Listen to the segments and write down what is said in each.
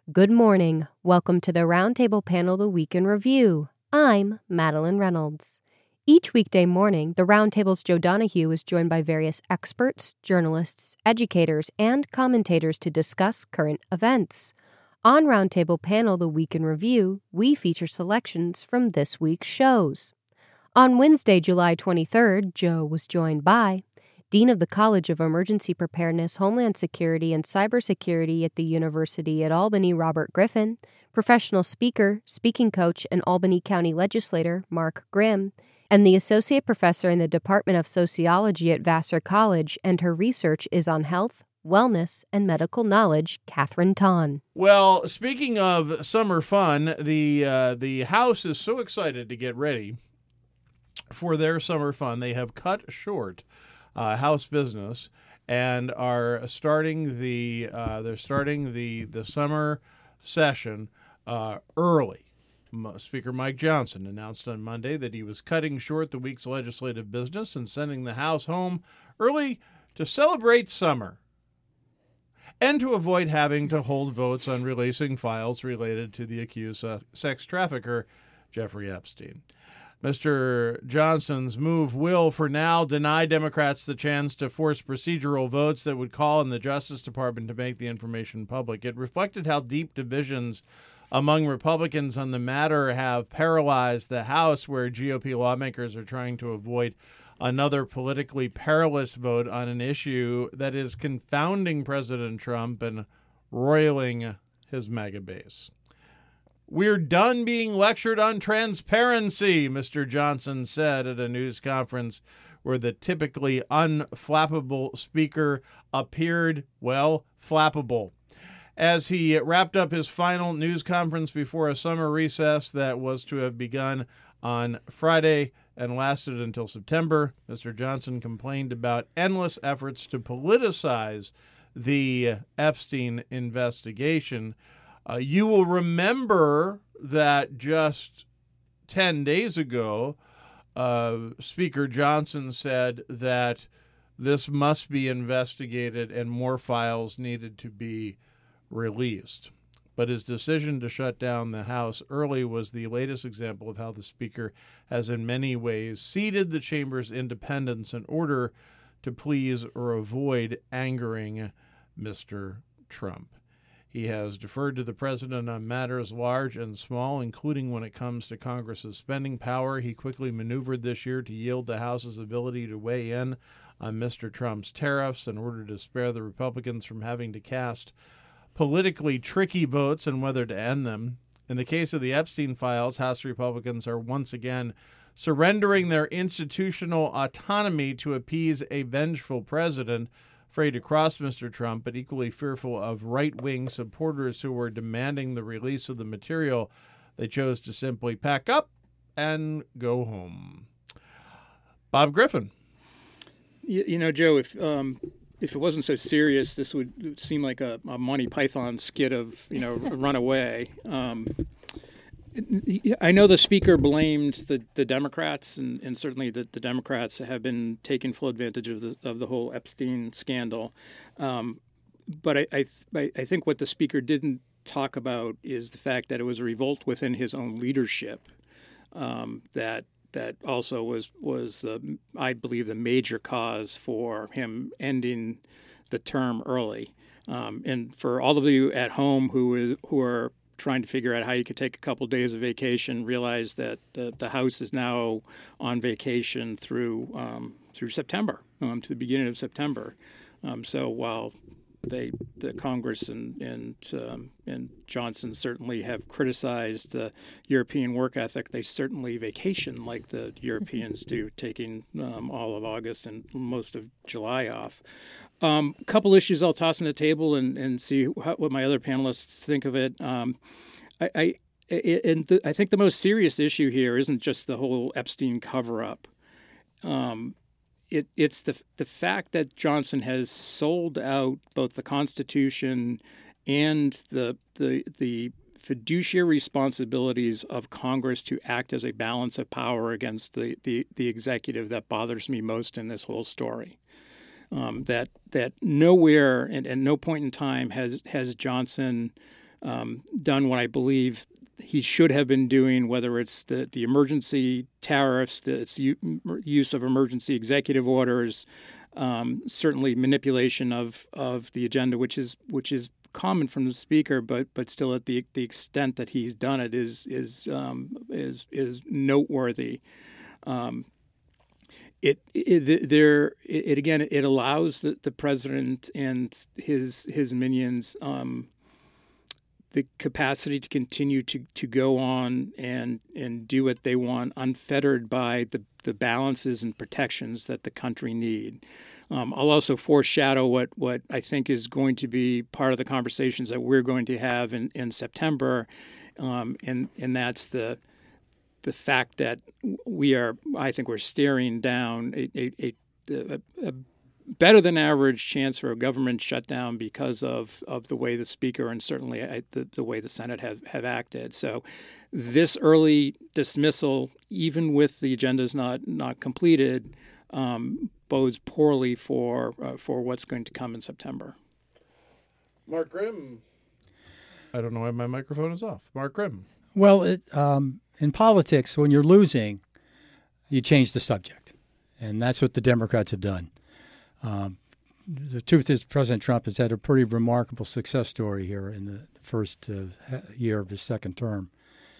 Good morning. Welcome to the Roundtable Panel, The Week in Review. I'm Madeline Reynolds. Each weekday morning, the Roundtable's Joe Donahue is joined by various experts, journalists, educators, and commentators to discuss current events. On Roundtable Panel, The Week in Review, we feature selections from this week's shows. On Wednesday, July 23rd, Joe was joined by Dean of the College of Emergency Preparedness, Homeland Security, and Cybersecurity at the University at Albany, Robert Griffin, professional speaker, speaking coach, and Albany County legislator, Mark Grimm, and the Associate Professor in the Department of Sociology at Vassar College, and her research is on health, wellness, and medical knowledge, Catherine Tahn. Well, speaking of summer fun, the House is so excited to get ready for their summer fun. They have cut short House business and are starting the summer session early. Speaker Mike Johnson announced on Monday that he was cutting short the week's legislative business and sending the House home early to celebrate summer and to avoid having to hold votes on releasing files related to the accused sex trafficker Jeffrey Epstein. Mr. Johnson's move will, for now, deny Democrats the chance to force procedural votes that would call on the Justice Department to make the information public. It reflected how deep divisions among Republicans on the matter have paralyzed the House, where GOP lawmakers are trying to avoid another politically perilous vote on an issue that is confounding President Trump and roiling his MAGA base. "We're done being lectured on transparency," Mr. Johnson said at a news conference where the typically unflappable speaker appeared, well, flappable. As he wrapped up his final news conference before a summer recess that was to have begun on Friday and lasted until September, Mr. Johnson complained about endless efforts to politicize the Epstein investigation. You will remember that just 10 days ago, Speaker Johnson said that this must be investigated and more files needed to be released. But his decision to shut down the House early was the latest example of how the Speaker has in many ways ceded the chamber's independence in order to please or avoid angering Mr. Trump. He has deferred to the president on matters large and small, including when it comes to Congress's spending power. He quickly maneuvered this year to yield the House's ability to weigh in on Mr. Trump's tariffs in order to spare the Republicans from having to cast politically tricky votes on whether to end them. In the case of the Epstein files, House Republicans are once again surrendering their institutional autonomy to appease a vengeful president, afraid to cross Mr. Trump, but equally fearful of right-wing supporters who were demanding the release of the material. They chose to simply pack up and go home. Bob Griffin. You know, Joe, if it wasn't so serious, this would seem like a Monty Python skit of, run away. I know the speaker blamed the Democrats, and certainly the Democrats have been taking full advantage of the whole Epstein scandal. But I think what the speaker didn't talk about is the fact that it was a revolt within his own leadership that also was I believe the major cause for him ending the term early. And for all of you at home who are trying to figure out how you could take a couple of days of vacation, realize that the House is now on vacation through September, to the beginning of September. So while the Congress and Johnson certainly have criticized the European work ethic, they certainly vacation like the Europeans do, taking all of August and most of July off. A couple issues I'll toss on the table and see what my other panelists think of it. I think the most serious issue here isn't just the whole Epstein cover-up. It's the fact that Johnson has sold out both the Constitution and the fiduciary responsibilities of Congress to act as a balance of power against the executive that bothers me most in this whole story. That nowhere and at no point in time has Johnson done what I believe he should have been doing, whether it's the emergency tariffs, the use of emergency executive orders, certainly manipulation of the agenda, which is common from the speaker, but still at the extent that he's done it is noteworthy. It allows the president and his minions the capacity to continue to go on and do what they want, unfettered by the balances and protections that the country need. I'll also foreshadow what I think is going to be part of the conversations that we're going to have in September, and that's the fact that I think we're staring down a better than average chance for a government shutdown because of the way the Speaker and certainly the way the Senate have acted. So this early dismissal, even with the agendas not completed, bodes poorly for what's going to come in September. Mark Grimm. I don't know why my microphone is off. Mark Grimm. Well, in politics, when you're losing, you change the subject. And that's what the Democrats have done. The truth is President Trump has had a pretty remarkable success story here in the first year of his second term.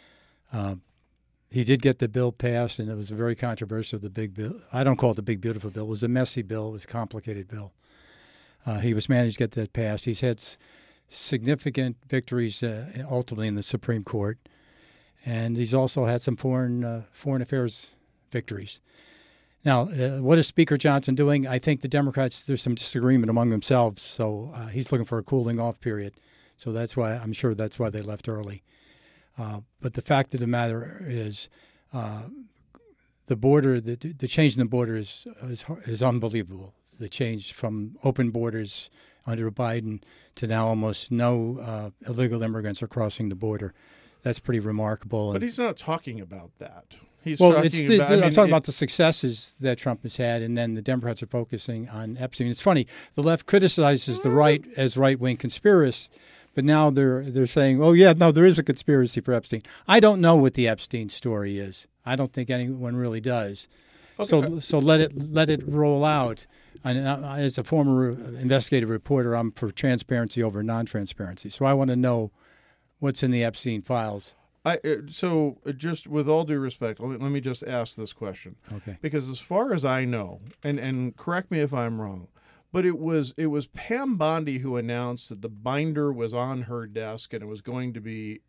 He did get the bill passed, and it was a very controversial, the big bill. I don't call it the big, beautiful bill. It was a messy bill. It was a complicated bill. He was managed to get that passed. He's had significant victories ultimately in the Supreme Court, and he's also had some foreign affairs victories. Now, what is Speaker Johnson doing? I think the Democrats, there's some disagreement among themselves, so he's looking for a cooling off period. So I'm sure that's why they left early. But the fact of the matter is the border, the change in the border is unbelievable. The change from open borders under Biden to now almost no illegal immigrants are crossing the border. That's pretty remarkable. But he's not talking about that. I'm talking about the successes that Trump has had, and then the Democrats are focusing on Epstein. It's funny. The left criticizes the right as right-wing conspiracists, but now they're saying, oh, yeah, no, there is a conspiracy for Epstein. I don't know what the Epstein story is. I don't think anyone really does. Okay. So let it roll out. And as a former investigative reporter, I'm for transparency over non-transparency. So I want to know what's in the Epstein files. So just with all due respect, let me just ask this question. Okay. Because as far as I know, and correct me if I'm wrong, but it was Pam Bondi who announced that the binder was on her desk and it was going to be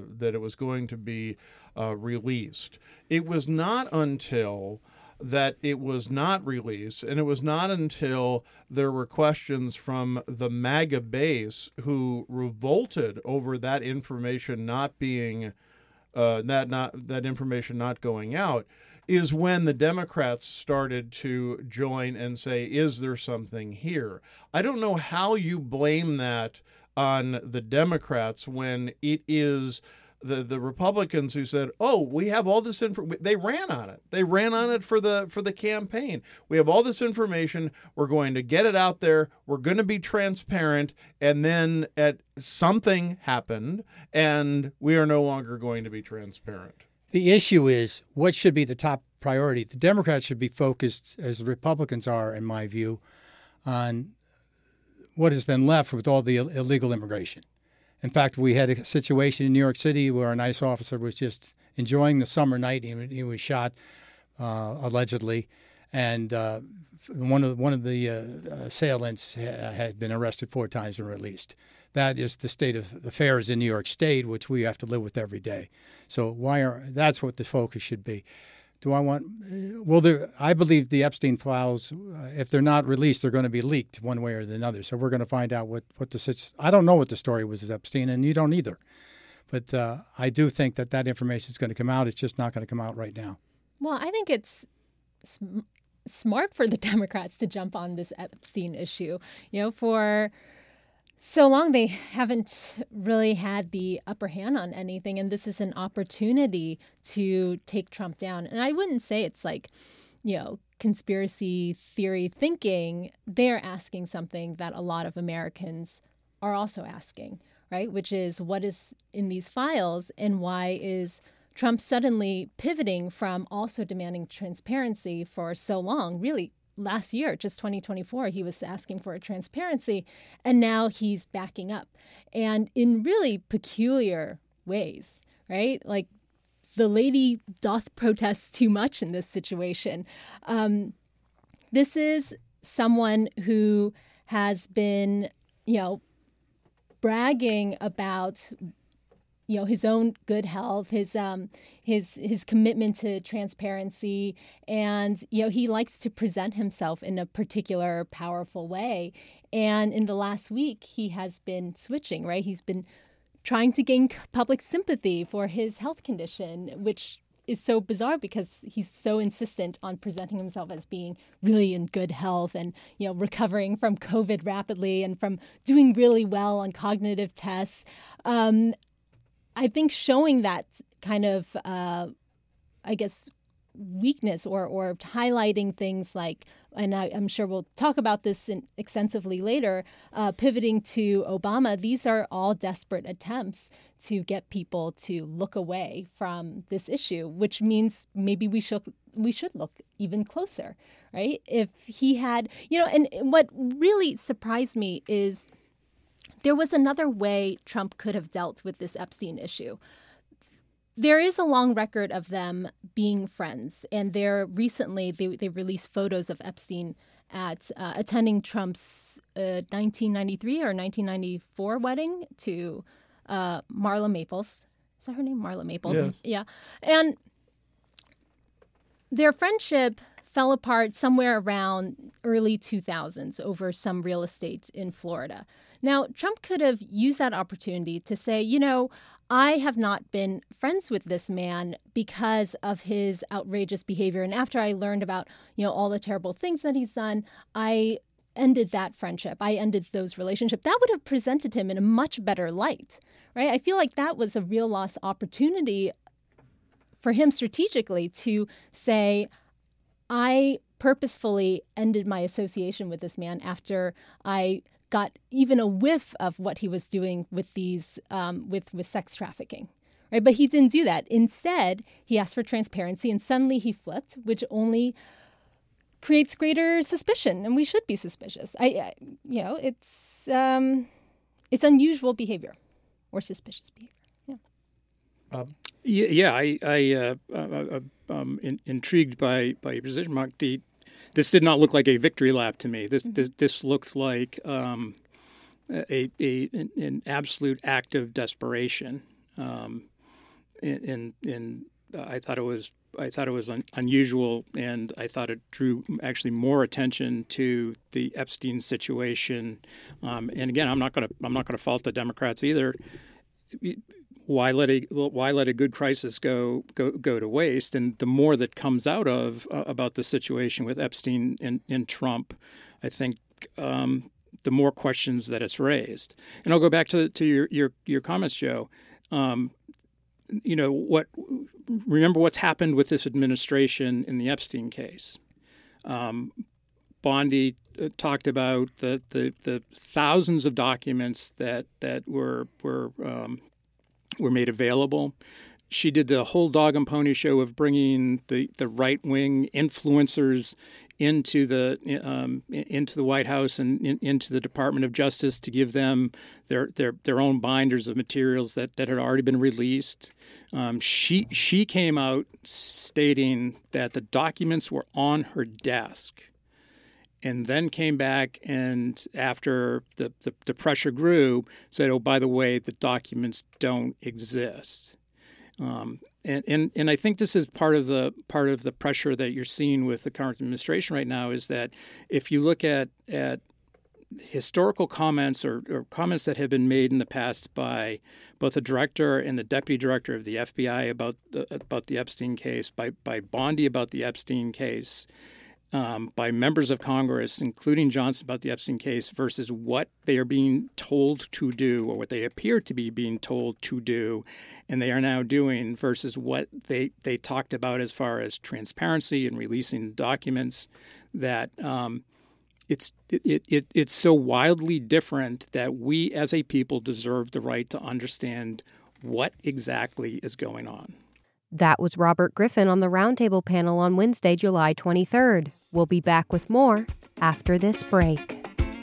released. It was not until that it was not released, and it was not until there were questions from the MAGA base who revolted over that information not being that information not going out, is when the Democrats started to join and say, is there something here? I don't know how you blame that on the Democrats when it is the Republicans who said, oh, we have all this information. They ran on it. They ran on it for the campaign. We have all this information. We're going to get it out there. We're going to be transparent. And then something happened, and we are no longer going to be transparent. The issue is what should be the top priority. The Democrats should be focused, as the Republicans are, in my view, on what has been left with all the illegal immigration. In fact, we had a situation in New York City where an ICE officer was just enjoying the summer night. He was shot, allegedly, and one of the assailants had been arrested 4 times and released. That is the state of affairs in New York State, which we have to live with every day. So that's what the focus should be. I believe the Epstein files, if they're not released, they're going to be leaked one way or another. So we're going to find out what I don't know what the story was with Epstein, and you don't either. But I do think that information is going to come out. It's just not going to come out right now. Well, I think it's smart for the Democrats to jump on this Epstein issue. For so long they haven't really had the upper hand on anything, and this is an opportunity to take Trump down. And I wouldn't say it's like, conspiracy theory thinking. They're asking something that a lot of Americans are also asking, right? Which is what is in these files, and why is Trump suddenly pivoting from also demanding transparency for so long? Really, last year, just 2024, he was asking for a transparency, and now he's backing up, and in really peculiar ways, right? Like, the lady doth protest too much in this situation. This is someone who has been, bragging about, his own good health, his commitment to transparency, and he likes to present himself in a particular powerful way. And in the last week, he has been switching, right? He's been trying to gain public sympathy for his health condition, which is so bizarre because he's so insistent on presenting himself as being really in good health and, recovering from COVID rapidly and from doing really well on cognitive tests. I think showing that kind of, weakness or highlighting things like, and I'm sure we'll talk about this extensively later, pivoting to Obama, these are all desperate attempts to get people to look away from this issue, which means maybe we should look even closer, right? If he had, and what really surprised me is there was another way Trump could have dealt with this Epstein issue. There is a long record of them being friends, and recently they released photos of Epstein at attending Trump's 1993 or 1994 wedding to Marla Maples. Is that her name? Marla Maples. Yes. Yeah. And their friendship fell apart somewhere around early 2000s over some real estate in Florida. Now, Trump could have used that opportunity to say, I have not been friends with this man because of his outrageous behavior. And after I learned about, all the terrible things that he's done, I ended that friendship. I ended those relationships. That would have presented him in a much better light, right? I feel like that was a real lost opportunity for him strategically to say, I purposefully ended my association with this man after I got even a whiff of what he was doing with these with sex trafficking, right? But he didn't do that. Instead, he asked for transparency, and suddenly he flipped, which only creates greater suspicion, and we should be suspicious. It's unusual behavior or suspicious behavior. Yeah. Intrigued by your position, Mark. This did not look like a victory lap to me. This looked like an absolute act of desperation. I thought it was unusual, and I thought it drew actually more attention to the Epstein situation. And again, I'm not going to fault the Democrats either. Why let a good crisis go to waste? And the more that comes out of about the situation with Epstein and Trump, I think the more questions that it's raised. And I'll go back to your comments, Joe. Remember what's happened with this administration in the Epstein case. Bondi talked about the thousands of documents that were made available. She did the whole dog and pony show of bringing the right-wing influencers into the White House and into the Department of Justice to give them their own binders of materials that had already been released. She came out stating that the documents were on her desk, and then came back and after the pressure grew, said, "Oh, by the way, the documents don't exist." And I think this is part of the pressure that you're seeing with the current administration right now is that if you look at historical comments or comments that have been made in the past by both the director and the deputy director of the FBI about the Epstein case, by Bondi about the Epstein case, by members of Congress, including Johnson, about the Epstein case versus what they are being told to do or what they appear to be being told to do and they are now doing versus what they talked about as far as transparency and releasing documents, that it's so wildly different that we as a people deserve the right to understand what exactly is going on. That was Robert Griffin on the Roundtable panel on Wednesday, July 23rd. We'll be back with more after this break.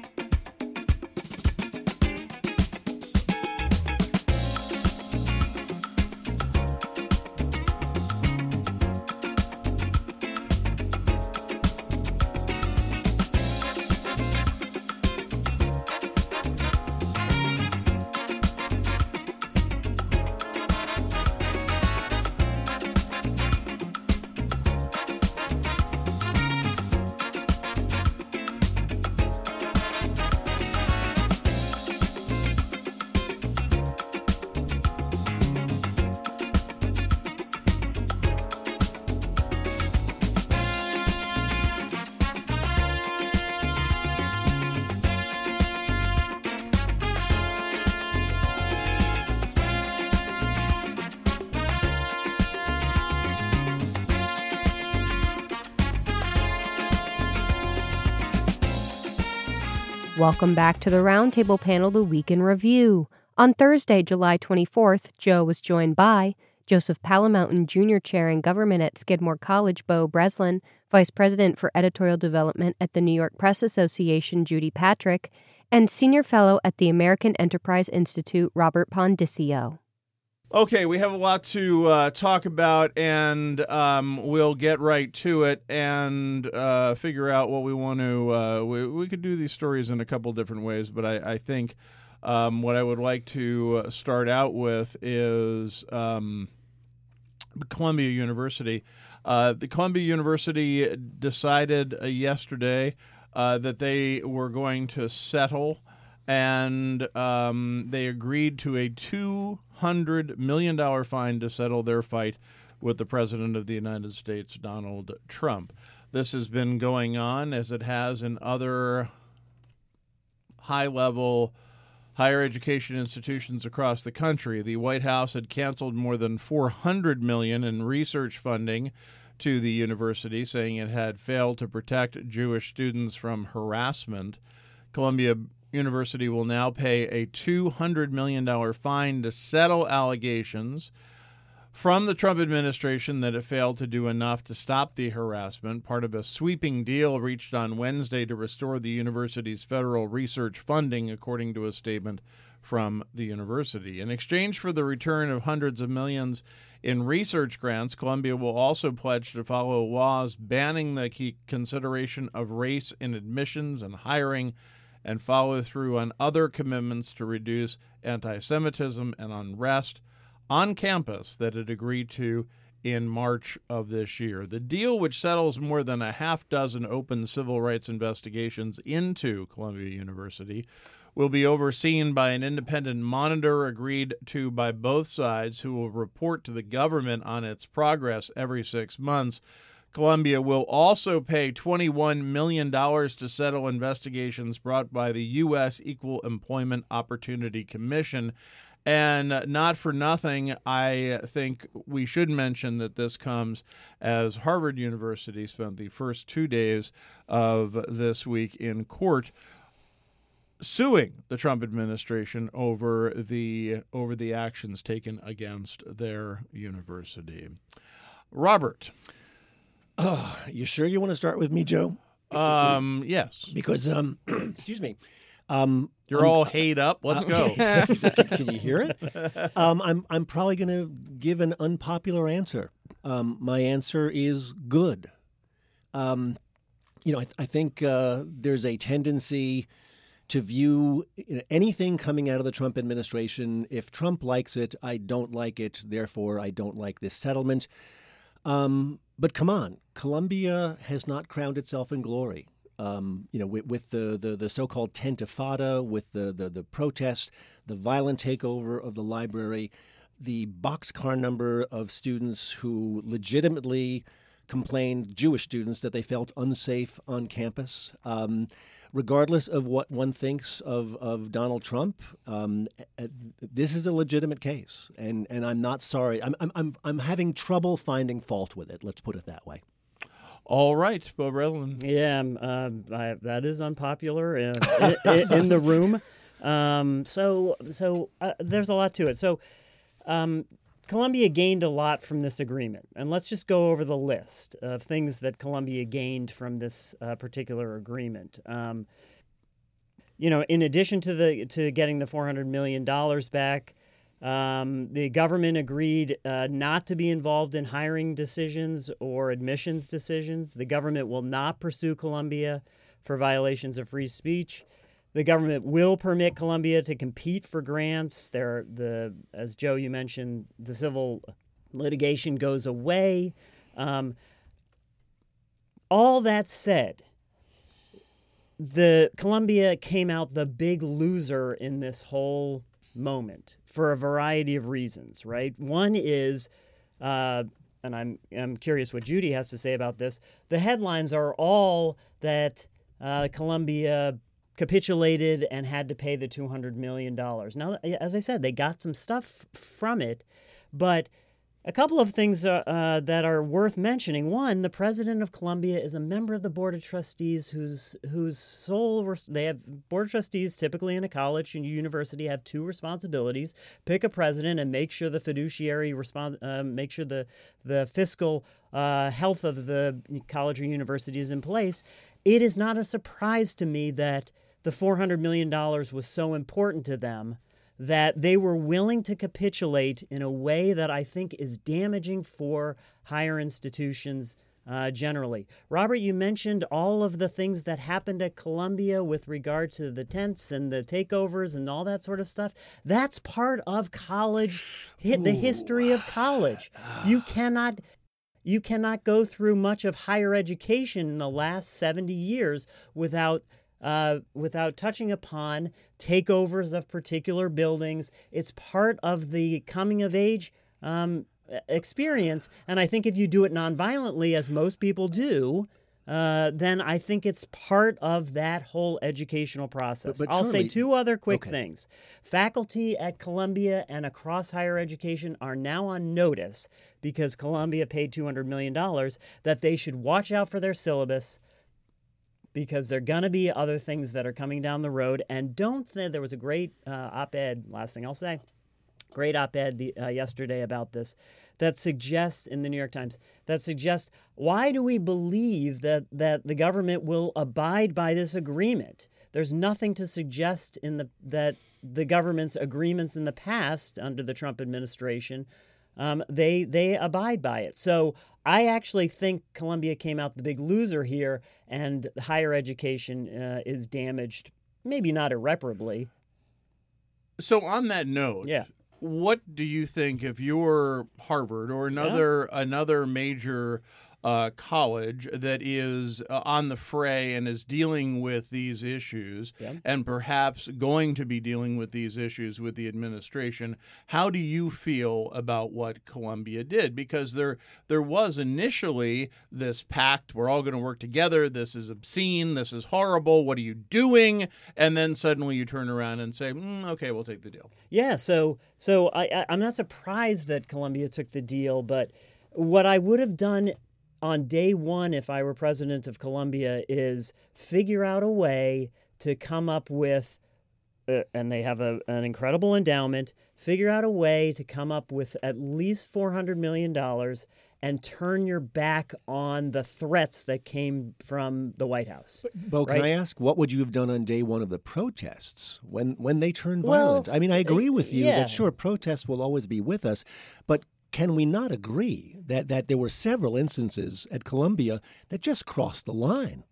Welcome back to the Roundtable panel, The Week in Review. On Thursday, July 24th, Joe was joined by Joseph Palamountain, Junior Chair in Government at Skidmore College, Bo Breslin, Vice President for Editorial Development at the New York Press Association, Judy Patrick, and Senior Fellow at the American Enterprise Institute, Robert Pondiscio. Okay, we have a lot to talk about, and we'll get right to it and figure out what we want to. We could do these stories in a couple different ways, but I think what I would like to start out with is Columbia University. The Columbia University decided yesterday that they were going to settle, and they agreed to a $200 million fine to settle their fight with the President of the United States, Donald Trump. This has been going on, as it has in other high-level higher education institutions across the country. The White House had canceled more than $400 million in research funding to the university, saying it had failed to protect Jewish students from harassment. Columbia University will now pay a $200 million fine to settle allegations from the Trump administration that it failed to do enough to stop the harassment, part of a sweeping deal reached on Wednesday to restore the university's federal research funding, according to a statement from the university. In exchange for the return of hundreds of millions in research grants, Columbia will also pledge to follow laws banning the consideration of race in admissions and hiring, and follow through on other commitments to reduce anti-Semitism and unrest on campus that it agreed to in March of this year. The deal, which settles more than a half dozen open civil rights investigations into Columbia University, will be overseen by an independent monitor agreed to by both sides, who will report to the government on its progress every 6 months. Columbia will also pay $21 million to settle investigations brought by the U.S. Equal Employment Opportunity Commission. And not for nothing, I think we should mention that this comes as Harvard University spent the first 2 days of this week in court suing the Trump administration over the actions taken against their university. Robert. Oh, you sure you want to start with me, Joe? Yes. Because, excuse me. You're all hayed up. Let's go. Can you hear it? I'm probably going to give an unpopular answer. My answer is good. I think there's a tendency to view anything coming out of the Trump administration. If Trump likes it, I don't like it. Therefore, I don't like this settlement. But come on, Columbia has not crowned itself in glory. With the so-called Tentifada, with the protest, the violent takeover of the library, the boxcar number of students who legitimately complained, Jewish students, that they felt unsafe on campus. Regardless of what one thinks of Donald Trump, this is a legitimate case, and I'm not sorry. I'm having trouble finding fault with it. Let's put it that way. All right, Bo Breslin. Yeah, that is unpopular in the room. So there's a lot to it. So Colombia gained a lot from this agreement, and let's just go over the list of things that Colombia gained from this particular agreement. In addition to getting the $400 million back, the government agreed not to be involved in hiring decisions or admissions decisions. The government will not pursue Colombia for violations of free speech. The government will permit Colombia to compete for grants. As Joe, you mentioned, the civil litigation goes away. All that said, Colombia came out the big loser in this whole moment for a variety of reasons, right? One is, and I'm curious what Judy has to say about this, the headlines are all that Colombia capitulated and had to pay the $200 million. Now, as I said, they got some stuff from it, but a couple of things that are worth mentioning. One, the president of Colombia is a member of the board of trustees whose they have board of trustees typically in a college and university have two responsibilities: pick a president and make sure the fiduciary make sure the fiscal health of the college or university is in place. It is not a surprise to me that the $400 million was so important to them that they were willing to capitulate in a way that I think is damaging for higher institutions generally. Robert, you mentioned all of the things that happened at Columbia with regard to the tents and the takeovers and all that sort of stuff. That's part of college, the history of college. You cannot go through much of higher education in the last 70 years without touching upon takeovers of particular buildings. It's part of the coming of age experience. And I think if you do it nonviolently, as most people do, then I think it's part of that whole educational process. But I'll say surely- two other quick Okay. things. Faculty at Columbia and across higher education are now on notice because Columbia paid $200 million that they should watch out for their syllabus, because there are going to be other things that are coming down the road. And there was a great op-ed, last thing I'll say, great op-ed yesterday about this that suggests, in the New York Times, why do we believe that the government will abide by this agreement? There's nothing to suggest that the government's agreements in the past under the Trump administration, they abide by it. So I actually think Columbia came out the big loser here, and higher education is damaged, maybe not irreparably. So on that note, Yeah. what do you think if you're Harvard or another major college that is on the fray and is dealing with these issues and perhaps going to be dealing with these issues with the administration? How do you feel about what Columbia did? Because there was initially this pact, we're all going to work together, this is obscene, this is horrible, what are you doing? And then suddenly you turn around and say, okay, we'll take the deal. Yeah, so I'm not surprised that Columbia took the deal, but what I would have done on day one, if I were president of Columbia, is figure out a way to come up with, and they have an incredible endowment, figure out a way to come up with at least $400 million and turn your back on the threats that came from the White House. Bo, can right? I ask, what would you have done on day one of the protests when they turned violent? I mean, I agree with you that, sure, protests will always be with us, but can we not agree that there were several instances at Columbia that just crossed the line?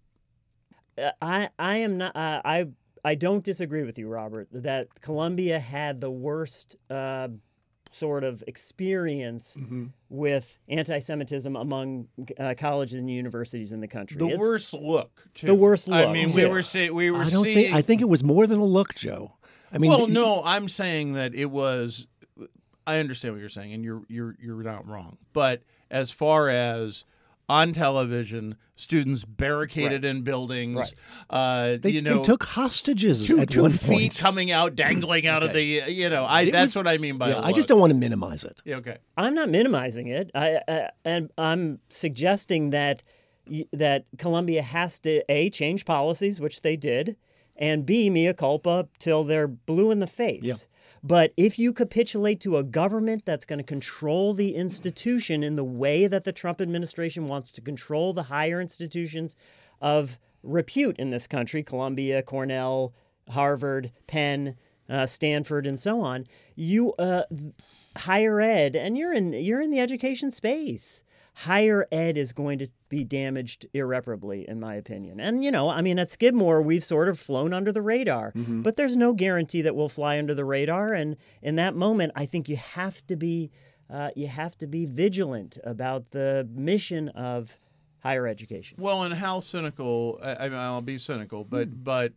I am not. I don't disagree with you, Robert, that Columbia had the worst sort of experience with anti-Semitism among colleges and universities in the country. The worst look, too. The worst look. I mean, we were seeing. I think it was more than a look, Joe. I mean, well, no, I'm saying that it was. I understand what you're saying, and you're not wrong. But as far as on television, students barricaded in buildings, they took hostages two at one feet point. coming out, dangling out of the. That's what I mean by. I just don't want to minimize it. Yeah, okay. I'm not minimizing it. And I'm suggesting that that Columbia has to A, change policies, which they did, and B, mea culpa till they're blue in the face. Yeah. But if you capitulate to a government that's going to control the institution in the way that the Trump administration wants to control the higher institutions of repute in this country, Columbia, Cornell, Harvard, Penn, Stanford, and so on, you higher ed, and you're in the education space. Higher ed is going to be damaged irreparably, in my opinion. And, at Skidmore, we've sort of flown under the radar. Mm-hmm. But there's no guarantee that we'll fly under the radar. And in that moment, I think you have to be vigilant about the mission of higher education. Well, and how cynical, I'll be cynical, but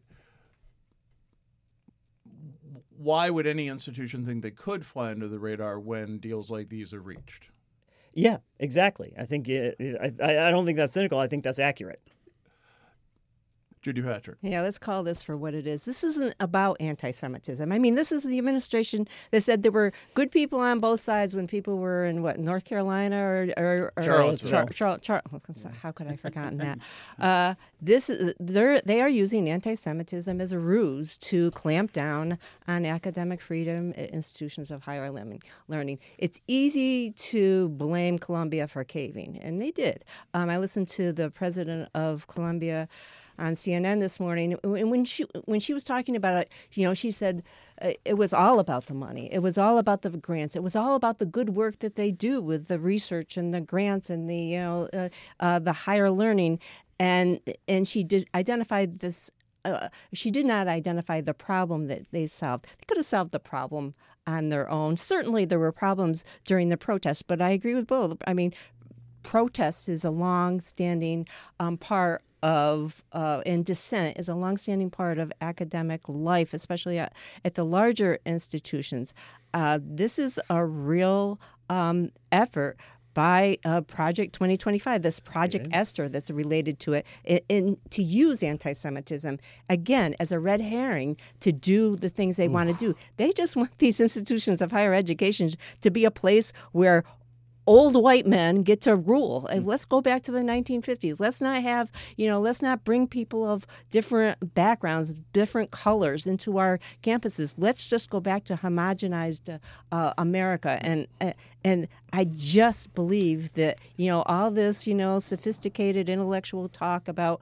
why would any institution think they could fly under the radar when deals like these are reached? Yeah, exactly. I think I don't think that's cynical. I think that's accurate. Judy Patrick. Yeah, let's call this for what it is. This isn't about anti-Semitism. I mean, this is the administration that said there were good people on both sides when people were in, North Carolina or Charlottesville. How could I have forgotten that? They are using anti-Semitism as a ruse to clamp down on academic freedom at institutions of higher learning. It's easy to blame Columbia for caving, and they did. I listened to the president of Columbia on CNN this morning, and when she was talking about it, she said it was all about the money. It was all about the grants. It was all about the good work that they do with the research and the grants and the higher learning. And she did identify this. She did not identify the problem that they solved. They could have solved the problem on their own. Certainly, there were problems during the protests, but I agree with both. I mean, protests is a long-standing part of and dissent is a longstanding part of academic life, especially at the larger institutions. This is a real effort by Project 2025, this Project Esther that's related to it, in to use anti-Semitism, again, as a red herring to do the things they want to do. They just want these institutions of higher education to be a place where old white men get to rule. And let's go back to the 1950s. Let's not bring people of different backgrounds, different colors into our campuses. Let's just go back to homogenized America. And I just believe that, all this, sophisticated intellectual talk about,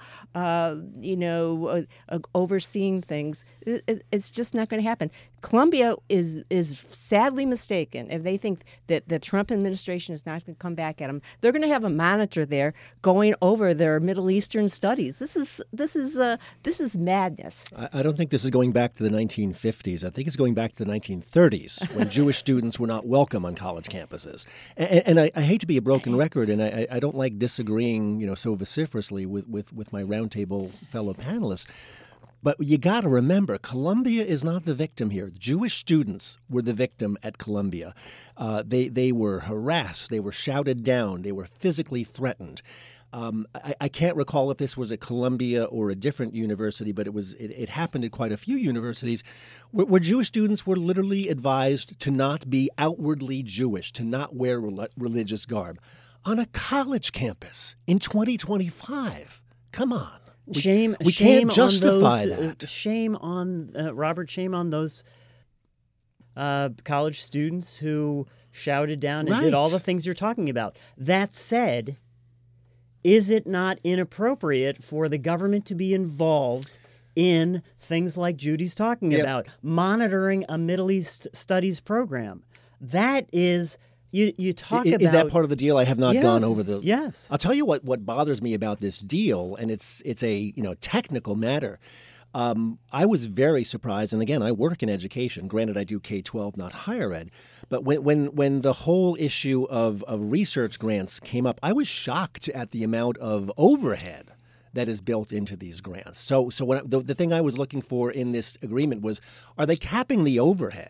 overseeing things, it's just not going to happen. Columbia is sadly mistaken if they think that the Trump administration is not going to come back at them. They're going to have a monitor there going over their Middle Eastern studies. This is madness. I don't think this is going back to the 1950s. I think it's going back to the 1930s when Jewish students were not welcome on college campuses. And I hate to be a broken record, and I don't like disagreeing, so vociferously with my roundtable fellow panelists. But you got to remember, Columbia is not the victim here. Jewish students were the victim at Columbia. They were harassed. They were shouted down. They were physically threatened. I can't recall if this was at Columbia or a different university, but it happened at quite a few universities where Jewish students were literally advised to not be outwardly Jewish, to not wear religious garb on a college campus in 2025. Come on. We can't justify that. Shame on Robert. Shame on those college students who shouted down and did all the things you're talking about. That said, is it not inappropriate for the government to be involved in things like Judy's talking about, monitoring a Middle East studies program? That is. You talk about... Is that part of the deal? I have not gone over the... Yes. I'll tell you what bothers me about this deal, and it's a technical matter. I was very surprised, and again, I work in education. Granted, I do K-12, not higher ed. But when the whole issue of research grants came up, I was shocked at the amount of overhead that is built into these grants. So when the thing I was looking for in this agreement was, are they capping the overhead?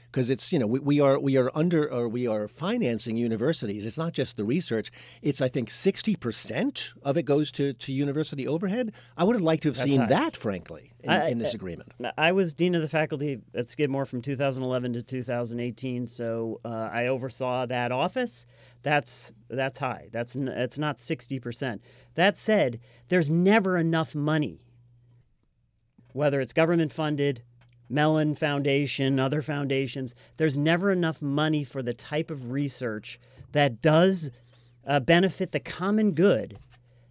because it's we are financing universities. It's not just the research. It's I think 60% of it goes to university overhead. I would have liked to have seen that, frankly, in this agreement. I was dean of the faculty at Skidmore from 2011 to 2018, so I oversaw that office. That's high. It's not 60%. That said, there's never enough money, whether it's government funded, Mellon Foundation, other foundations. There's never enough money for the type of research that does benefit the common good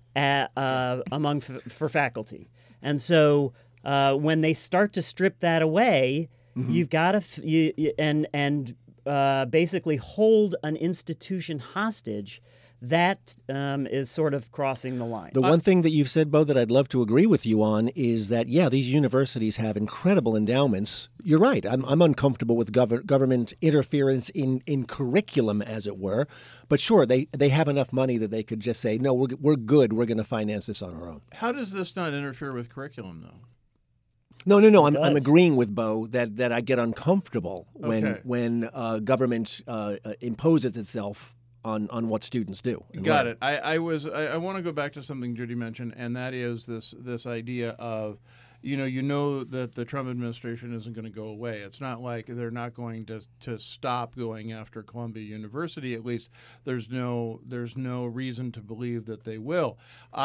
for faculty. And so when they start to strip that away, you've got to basically hold an institution hostage. That is sort of crossing the line. The one thing that you've said, Bo, that I'd love to agree with you on is that, these universities have incredible endowments. You're right. I'm uncomfortable with government interference in curriculum, as it were. But sure, they have enough money that they could just say, no, we're good. We're going to finance this on our own. How does this not interfere with curriculum, though? No. I'm agreeing with Bo that I get uncomfortable when government imposes itself on what students do. Got it. I want to go back to something Judy mentioned, and that is this idea of, you know that the Trump administration isn't going to go away. It's not like they're not going to stop going after Columbia University. At least there's no reason to believe that they will.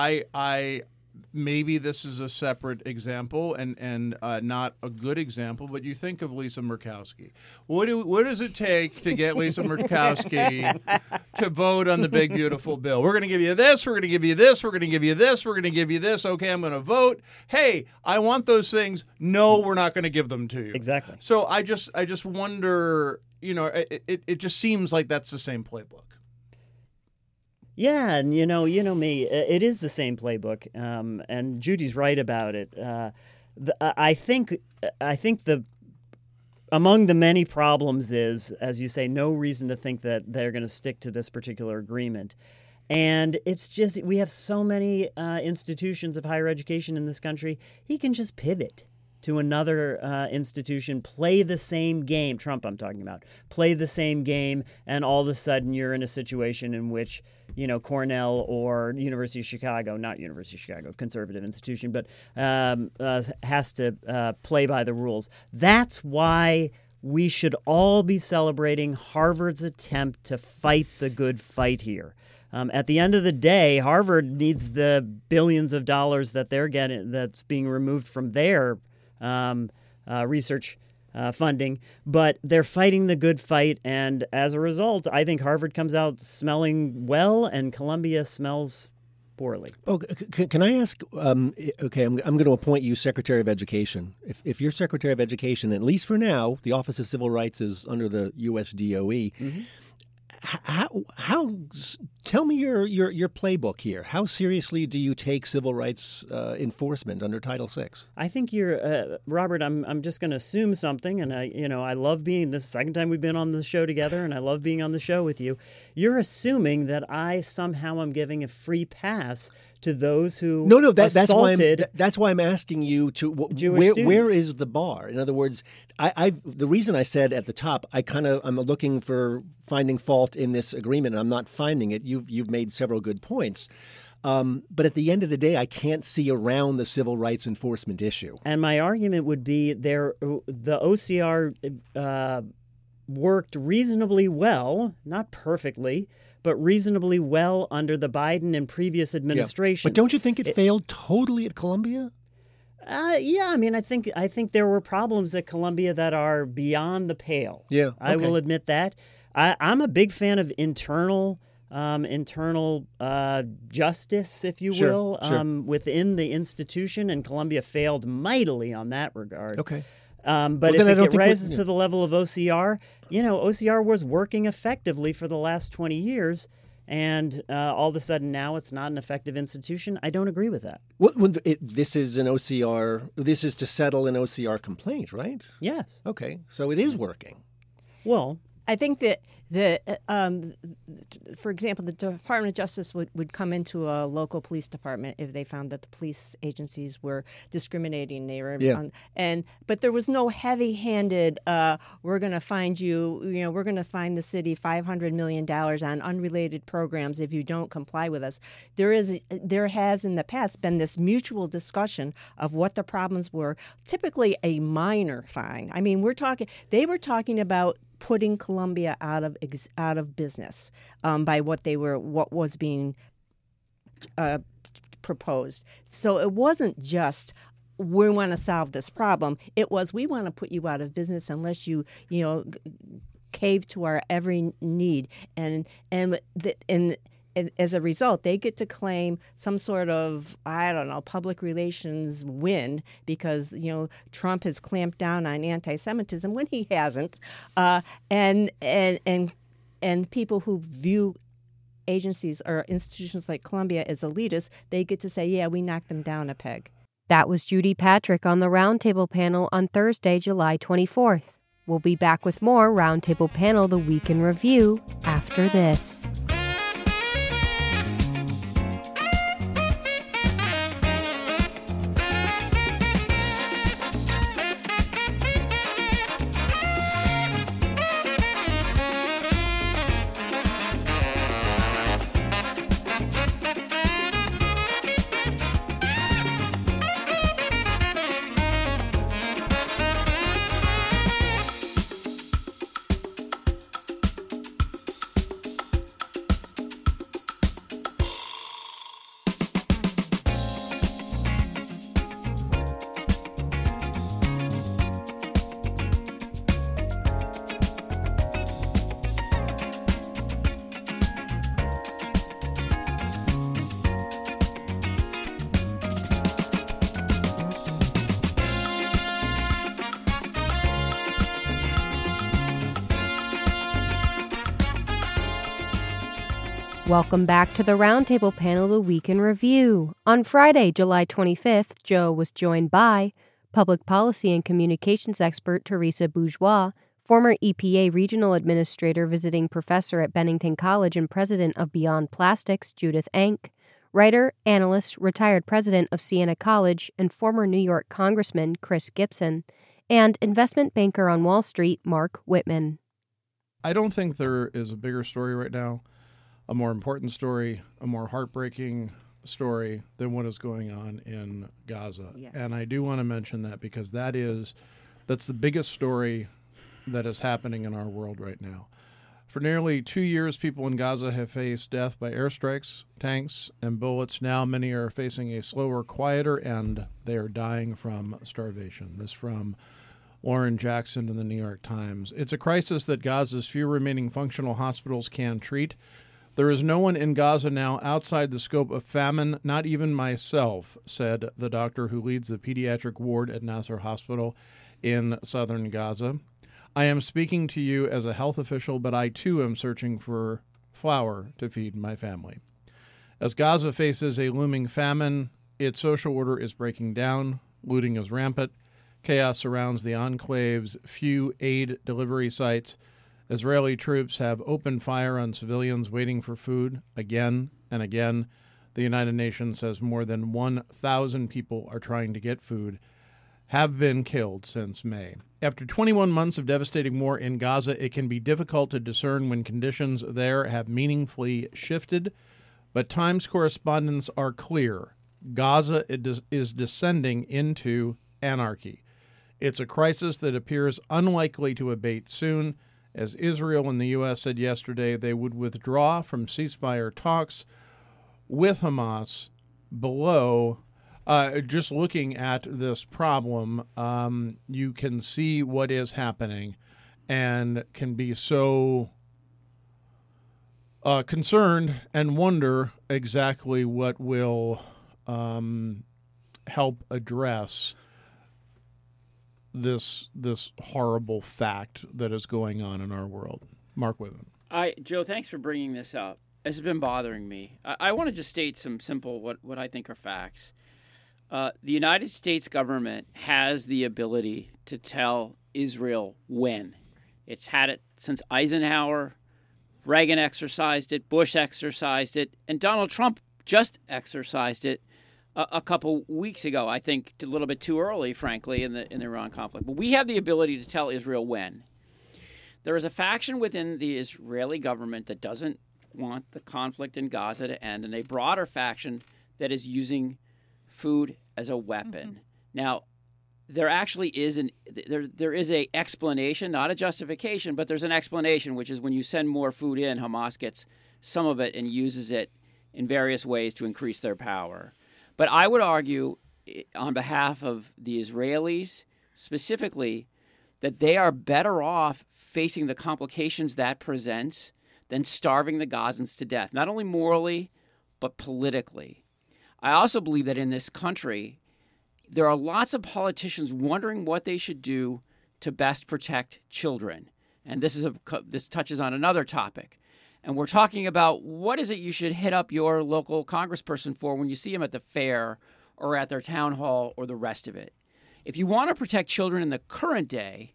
Maybe this is a separate example and not a good example, but you think of Lisa Murkowski. What does it take to get Lisa Murkowski to vote on the big, beautiful bill? We're going to give you this, we're going to give you this, we're going to give you this, we're going to give you this. Okay, I'm going to vote. Hey, I want those things. No, we're not going to give them to you. Exactly. So I just wonder, it just seems like that's the same playbook. Yeah, and you know me, it is the same playbook, and Judy's right about it. I think among the many problems is, as you say, no reason to think that they're going to stick to this particular agreement. And it's just, we have so many institutions of higher education in this country, he can just pivot to another institution, play the same game, Trump I'm talking about, play the same game, and all of a sudden you're in a situation in which, Cornell or University of Chicago, not University of Chicago, conservative institution, but has to play by the rules. That's why we should all be celebrating Harvard's attempt to fight the good fight here. At the end of the day, Harvard needs the billions of dollars that they're getting, that's being removed from their research funding, but they're fighting the good fight, and as a result, I think Harvard comes out smelling well, and Columbia smells poorly. Oh, can I ask? Okay, I'm going to appoint you Secretary of Education. If you're Secretary of Education, at least for now, the Office of Civil Rights is under the U.S. DOE. Mm-hmm. How? Tell me your playbook here. How seriously do you take civil rights enforcement under Title VI? I think you're, Robert. I'm just going to assume something, and I love being this second time we've been on the show together, and I love being on the show with you. You're assuming that I somehow am giving a free pass to those who that's why I'm asking you to where is the bar? In other words, the reason I said at the top I'm looking for finding fault in this agreement, and I'm not finding it. You've made several good points. But at the end of the day, I can't see around the civil rights enforcement issue. And my argument would be the OCR worked reasonably well, not perfectly, but reasonably well under the Biden and previous administrations. Yeah. But don't you think it failed totally at Columbia? Yeah, I mean, I think there were problems at Columbia that are beyond the pale. Yeah, okay. I will admit that. I'm a big fan of internal justice, if you will, within the institution, and Columbia failed mightily on that regard. Okay. But if it rises to the level of OCR, OCR was working effectively for the last 20 years, and all of a sudden now it's not an effective institution. I don't agree with that. This is an OCR. This is to settle an OCR complaint, right? Yes. Okay, so it is working. Well, I think that for example, the Department of Justice would come into a local police department if they found that the police agencies were discriminating. They were, but there was no heavy-handed. We're going to find you. We're going to find the city $500 million on unrelated programs if you don't comply with us. There has in the past been this mutual discussion of what the problems were. Typically, a minor fine. I mean, they were talking about putting Columbia out of business by what was being proposed. So it wasn't just we want to solve this problem. It was we want to put you out of business unless you cave to our every need, and as a result, they get to claim some sort of, public relations win because, Trump has clamped down on anti-Semitism when he hasn't. And people who view agencies or institutions like Columbia as elitist, they get to say, yeah, we knocked them down a peg. That was Judy Patrick on the Roundtable panel on Thursday, July 24th. We'll be back with more Roundtable Panel The Week in Review after this. Welcome back to the Roundtable Panel, The Week in Review. On Friday, July 25th, Joe was joined by public policy and communications expert Teresa Bourgeois, former EPA regional administrator, visiting professor at Bennington College and president of Beyond Plastics, Judith Enck, writer, analyst, retired president of Siena College, and former New York Congressman Chris Gibson, and investment banker on Wall Street, Mark Whitman. I don't think there is a bigger story right now, a more important story, a more heartbreaking story than what is going on in Gaza. Yes. And I do want to mention that because that's the biggest story that is happening in our world right now. For nearly 2 years, people in Gaza have faced death by airstrikes, tanks, and bullets. Now many are facing a slower, quieter end. They are dying from starvation. This from Lauren Jackson in the New York Times. It's a crisis that Gaza's few remaining functional hospitals can treat. There is no one in Gaza now outside the scope of famine, not even myself, said the doctor who leads the pediatric ward at Nasser Hospital in southern Gaza. I am speaking to you as a health official, but I too am searching for flour to feed my family. As Gaza faces a looming famine, its social order is breaking down, looting is rampant, chaos surrounds the enclave's few aid delivery sites. Israeli troops have opened fire on civilians waiting for food again and again. The United Nations says more than 1,000 people are trying to get food, have been killed since May. After 21 months of devastating war in Gaza, it can be difficult to discern when conditions there have meaningfully shifted, but Times correspondents are clear. Gaza is descending into anarchy. It's a crisis that appears unlikely to abate soon, as Israel and the U.S. said yesterday they would withdraw from ceasefire talks with Hamas below. Just looking at this problem, you can see what is happening and can be so concerned and wonder exactly what will help address this horrible fact that is going on in our world. Mark Whitman. Joe, thanks for bringing this up. This has been bothering me. I want to just state some simple what I think are facts. The United States government has the ability to tell Israel when. It's had it since Eisenhower. Reagan exercised it, Bush exercised it, and Donald Trump just exercised it a couple weeks ago. I think a little bit too early, frankly, in the Iran conflict. But we have the ability to tell Israel when. There is a faction within the Israeli government that doesn't want the conflict in Gaza to end, and a broader faction that is using food as a weapon. Now, there actually is there is a explanation, not a justification, but there's an explanation, which is when you send more food in, Hamas gets some of it and uses it in various ways to increase their power. But I would argue on behalf of the Israelis specifically that they are better off facing the complications that presents than starving the Gazans to death, not only morally, but politically. I also believe that in this country, there are lots of politicians wondering what they should do to best protect children. And this touches on another topic. And we're talking about what is it you should hit up your local congressperson for when you see them at the fair or at their town hall or the rest of it. If you want to protect children in the current day,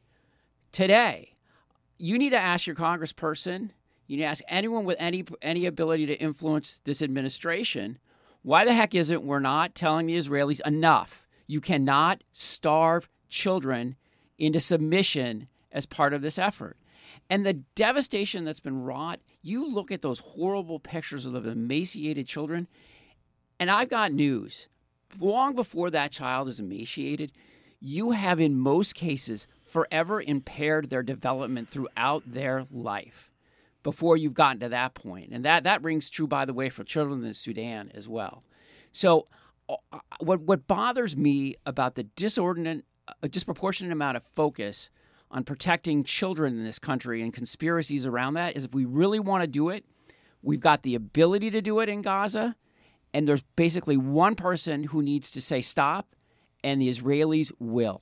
today, you need to ask your congressperson, you need to ask anyone with any ability to influence this administration, why the heck is it we're not telling the Israelis enough? You cannot starve children into submission as part of this effort. And the devastation that's been wrought, you look at those horrible pictures of the emaciated children, and I've got news. Long before that child is emaciated, you have in most cases forever impaired their development throughout their life before you've gotten to that point. And that rings true, by the way, for children in Sudan as well. So what bothers me about the disproportionate amount of focus on protecting children in this country and conspiracies around that is if we really want to do it, we've got the ability to do it in Gaza, and there's basically one person who needs to say stop, and the Israelis will.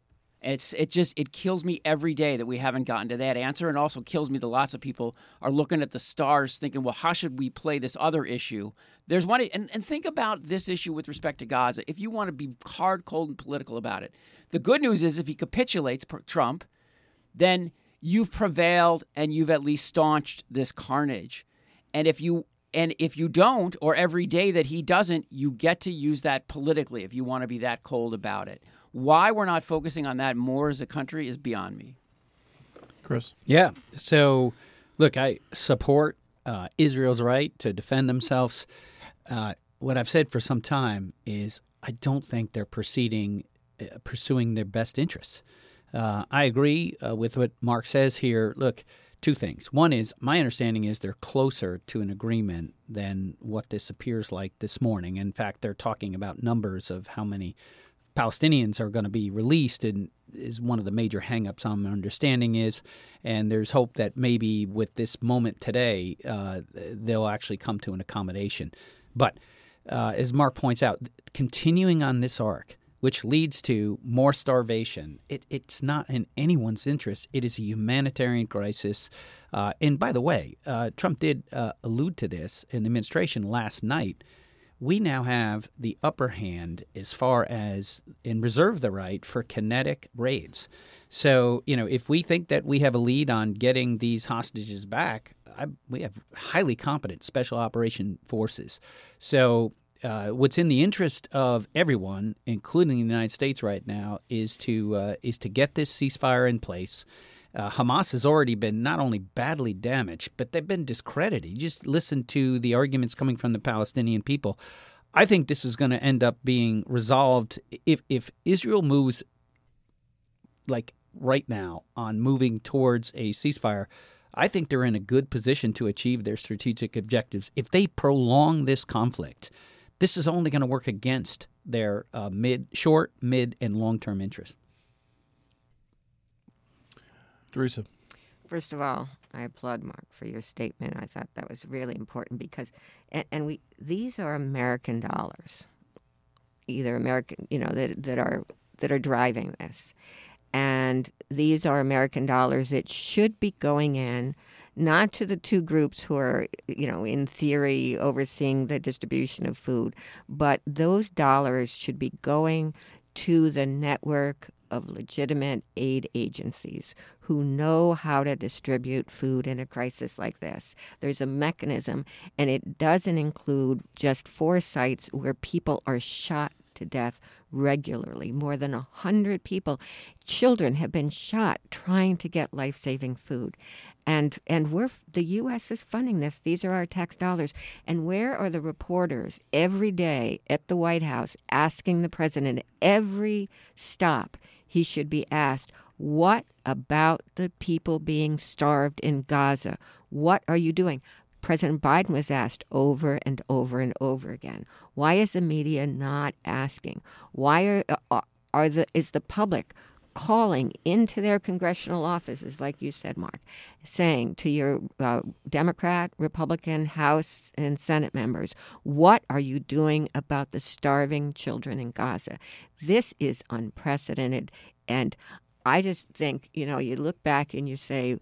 It kills me every day that we haven't gotten to that answer, and also kills me that lots of people are looking at the stars thinking, well, how should we play this other issue? There's one, and think about this issue with respect to Gaza. If you want to be hard, cold, and political about it, the good news is if he capitulates, Trump, then you've prevailed and you've at least staunched this carnage. And if you don't, or every day that he doesn't, you get to use that politically if you want to be that cold about it. Why we're not focusing on that more as a country is beyond me. Chris? Yeah. So, look, I support Israel's right to defend themselves. What I've said for some time is I don't think they're pursuing their best interests. I agree with what Mark says here. Look, two things. One is my understanding is they're closer to an agreement than what this appears like this morning. In fact, they're talking about numbers of how many Palestinians are going to be released, and is one of the major hangups on my understanding is. And there's hope that maybe with this moment today, they'll actually come to an accommodation. But as Mark points out, continuing on this arc, which leads to more starvation, it's not in anyone's interest. It is a humanitarian crisis. And by the way, Trump did allude to this in the administration last night. We now have the upper hand as far as and reserve the right for kinetic raids. So, if we think that we have a lead on getting these hostages back, we have highly competent special operation forces. So what's in the interest of everyone, including the United States right now, is to get this ceasefire in place. Hamas has already been not only badly damaged, but they've been discredited. You just listen to the arguments coming from the Palestinian people. I think this is going to end up being resolved if Israel moves, like right now, on moving towards a ceasefire. I think they're in a good position to achieve their strategic objectives. If they prolong this conflict, this is only going to work against their short, mid, and long-term interests. Teresa. First of all, I applaud Mark for your statement. I thought that was really important because, these are American dollars, either American, that are driving this, and these are American dollars that should be going in, not to the two groups who are, in theory overseeing the distribution of food, but those dollars should be going to the network of legitimate aid agencies who know how to distribute food in a crisis like this. There's a mechanism, and it doesn't include just 4 sites where people are shot to death regularly. More than 100 people, children, have been shot trying to get life-saving food. And the U.S. is funding this. These are our tax dollars. And where are the reporters every day at the White House asking the president every stop he should be asked, what about the people being starved in Gaza? What are you doing? President Biden was asked over and over and over again. Why is the media not asking? Why is the public calling into their congressional offices, like you said, Mark, saying to your Democrat, Republican, House, and Senate members, what are you doing about the starving children in Gaza? This is unprecedented. And I just think, you look back and you say,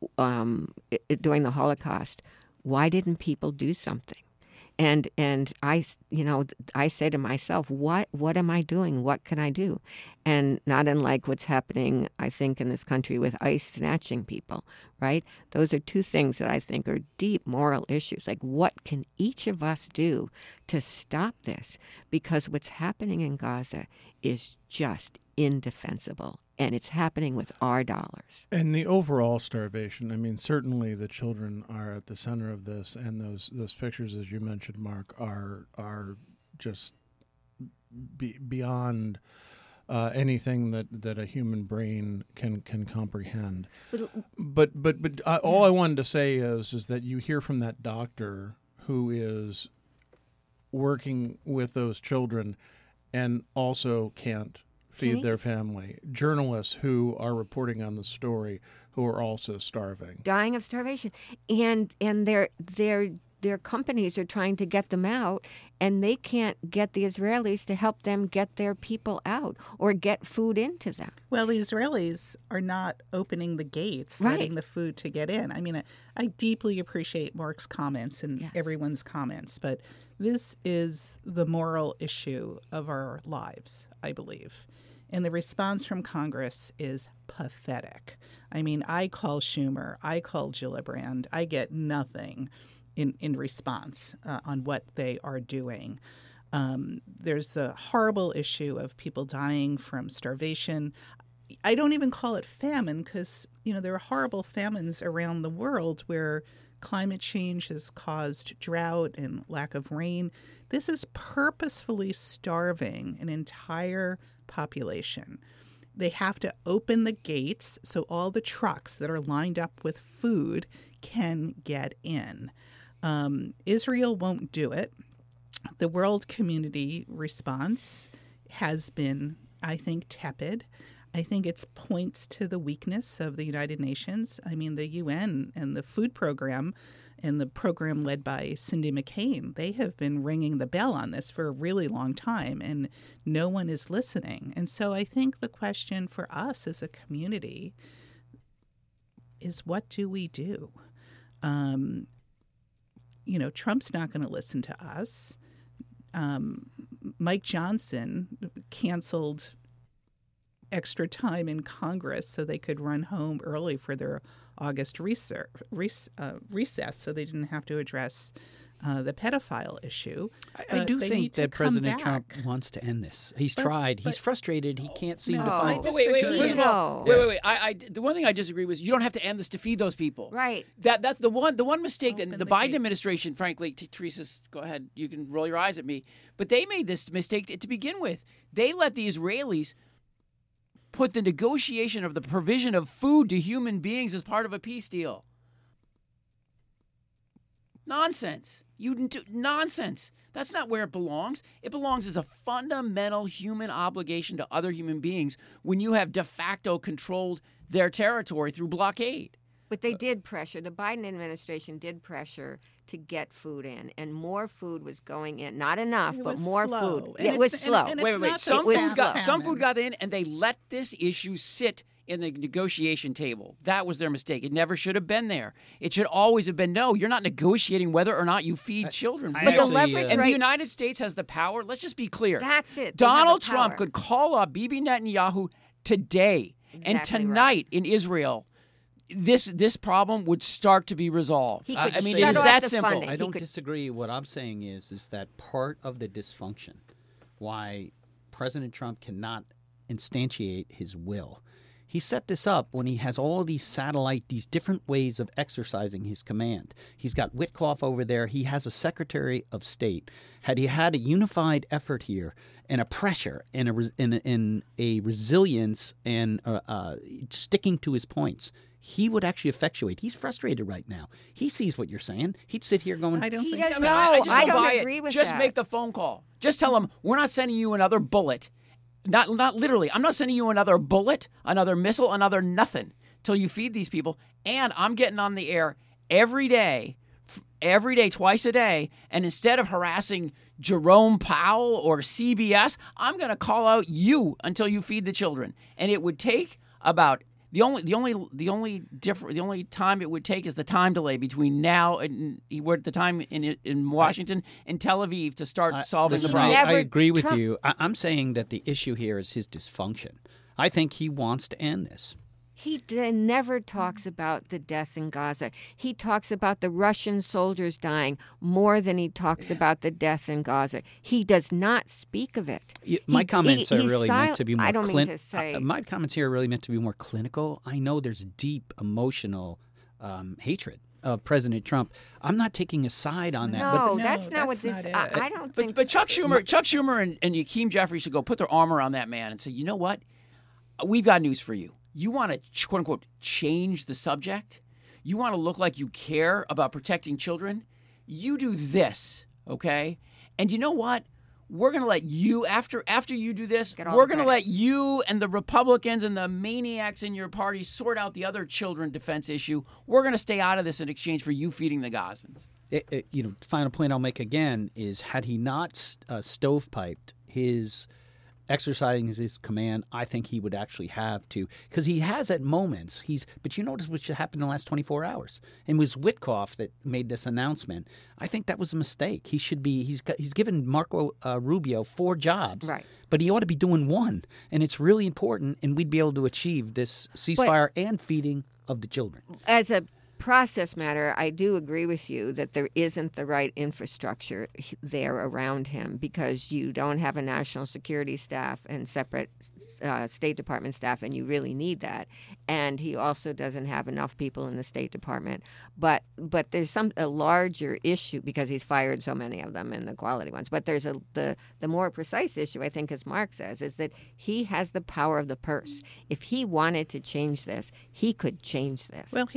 during the Holocaust, why didn't people do something? And I say to myself, what am I doing? What can I do? And not unlike what's happening, I think, in this country with ICE snatching people, right? Those are 2 things that I think are deep moral issues. Like, what can each of us do to stop this? Because what's happening in Gaza is just indefensible, and it's happening with our dollars. And the overall starvation, I mean, certainly the children are at the center of this, and those pictures, as you mentioned, Mark, are just beyond anything that a human brain can comprehend. But all I wanted to say is that you hear from that doctor who is working with those children and also can't feed their family. Journalists who are reporting on the story who are also starving. Dying of starvation. And their companies are trying to get them out, and they can't get the Israelis to help them get their people out or get food into them. Well, the Israelis are not opening the gates, letting the food to get in. I mean, I deeply appreciate Mark's comments and everyone's comments, but this is the moral issue of our lives, I believe. And the response from Congress is pathetic. I mean, I call Schumer, I call Gillibrand, I get nothing in response on what they are doing. There's the horrible issue of people dying from starvation. I don't even call it famine because, there are horrible famines around the world where climate change has caused drought and lack of rain. This is purposefully starving an entire population. They have to open the gates so all the trucks that are lined up with food can get in. Israel won't do it. The world community response has been, I think, tepid. I think it points to the weakness of the United Nations. I mean, the UN and the food program and the program led by Cindy McCain, they have been ringing the bell on this for a really long time, and no one is listening. And so I think the question for us as a community is, what do we do? Trump's not going to listen to us. Mike Johnson canceled extra time in Congress so they could run home early for their August recess so they didn't have to address the pedophile issue. I do think that President Trump wants to end this. He's tried. He's frustrated. He can't seem to find it. Wait. The one thing I disagree with is you don't have to end this to feed those people. Right. That's the one mistake that the Biden administration, frankly, Teresa, go ahead. You can roll your eyes at me. But they made this mistake to begin with. They let the Israelis put the negotiation of the provision of food to human beings as part of a peace deal. Nonsense. Nonsense. That's not where it belongs. It belongs as a fundamental human obligation to other human beings when you have de facto controlled their territory through blockade. But they did pressure. The Biden administration did pressure to get food in, and more food was going in. Not enough, but more food. It was slow. Wait. Some food got in, and they let this issue sit in the negotiation table. That was their mistake. It never should have been there. It should always have been, no, you're not negotiating whether or not you feed children. But the leverage, and the United States has the power. Let's just be clear. That's it. Donald Trump could call up Bibi Netanyahu today. Exactly and tonight right. in Israel, this problem would start to be resolved. He could I mean, shut it is off that the simple. funding. I don't disagree. What I'm saying is that part of the dysfunction, why President Trump cannot instantiate his will. He set this up when he has all these different ways of exercising his command. He's got Witkoff over there. He has a Secretary of State. Had he had a unified effort here and a pressure and a resilience and sticking to his points, he would actually effectuate. He's frustrated right now. He sees what you're saying. He'd sit here going, I don't He think does so. not. just I don't buy don't it. agree with Just that. make the phone call. Just tell them we're not sending you another bullet. Not literally. I'm not sending you another bullet, another missile, another nothing till you feed these people. And I'm getting on the air every day, twice a day. And instead of harassing Jerome Powell or CBS, I'm going to call out you until you feed the children. And it would take about the only time it would take is the time delay between now and we're at the time in Washington and Tel Aviv to start solving the problem. I agree with you. I'm saying that the issue here is his dysfunction. I think he wants to end this. He never talks about the death in Gaza. He talks about the Russian soldiers dying more than he talks about the death in Gaza. He does not speak of it. My comments are really meant to be more. I don't mean to say. My comments here are really meant to be more clinical. I know there's deep emotional hatred of President Trump. I'm not taking a side on that. No, but that's not what this. I don't think. But Chuck Schumer and Hakeem Jeffries should go put their arm around that man and say, you know what? We've got news for you. You want to, quote unquote, change the subject? You want to look like you care about protecting children? You do this, okay? And you know what? We're going to let you, after you do this, we're going to let you and the Republicans and the maniacs in your party sort out the other children defense issue. We're going to stay out of this in exchange for you feeding the Gazans. Final point I'll make again is had he not stovepiped his exercising his command, I think he would actually have to, because he has at moments. But you notice what happened in the last 24 hours. And it was Witkoff that made this announcement. I think that was a mistake. He should be. He's given Marco Rubio 4 jobs, right? But he ought to be doing 1, and it's really important. And we'd be able to achieve this ceasefire and feeding of the children. As a process matter, I do agree with you that there isn't the right infrastructure there around him because you don't have a national security staff and separate State Department staff, and you really need that. And he also doesn't have enough people in the State Department. But there's a larger issue because he's fired so many of them and the quality ones. But there's the more precise issue, I think, as Mark says, is that he has the power of the purse. If he wanted to change this, he could change this. Well,